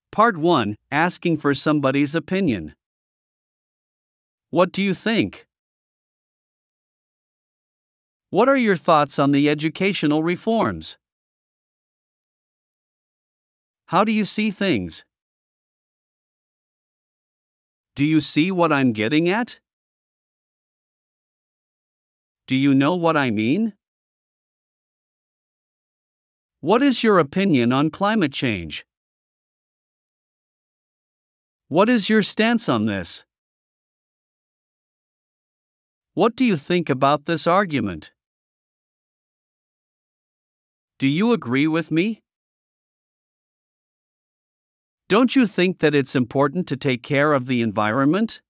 Part 1, Asking for somebody's opinion. What do you think? What are your thoughts on the educational reforms? How do you see things? Do you see what I'm getting at? Do you know what I mean? What is your opinion on climate change? What is your stance on this? What do you think about this argument? Do you agree with me? Don't you think that it's important to take care of the environment?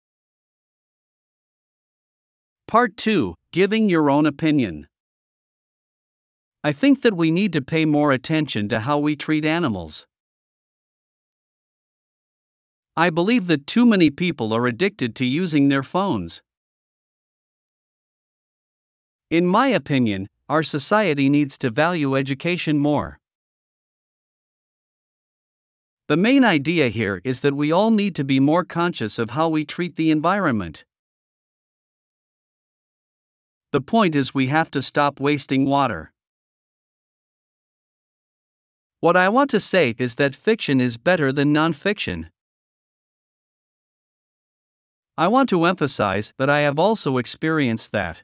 Part 2, Giving your own opinion. I think that we need to pay more attention to how we treat animals. I believe that too many people are addicted to using their phones. In my opinion, our society needs to value education more. The main idea here is that we all need to be more conscious of how we treat the environment. The point is we have to stop wasting water. What I want to say is that fiction is better than non-fiction. I want to emphasize that I have also experienced that.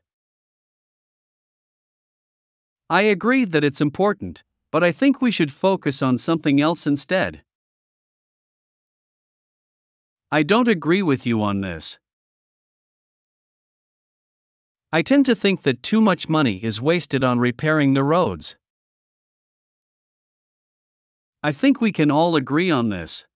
I agree that it's important, but I think we should focus on something else instead. I don't agree with you on this. I tend to think that too much money is wasted on repairing the roads. I think we can all agree on this.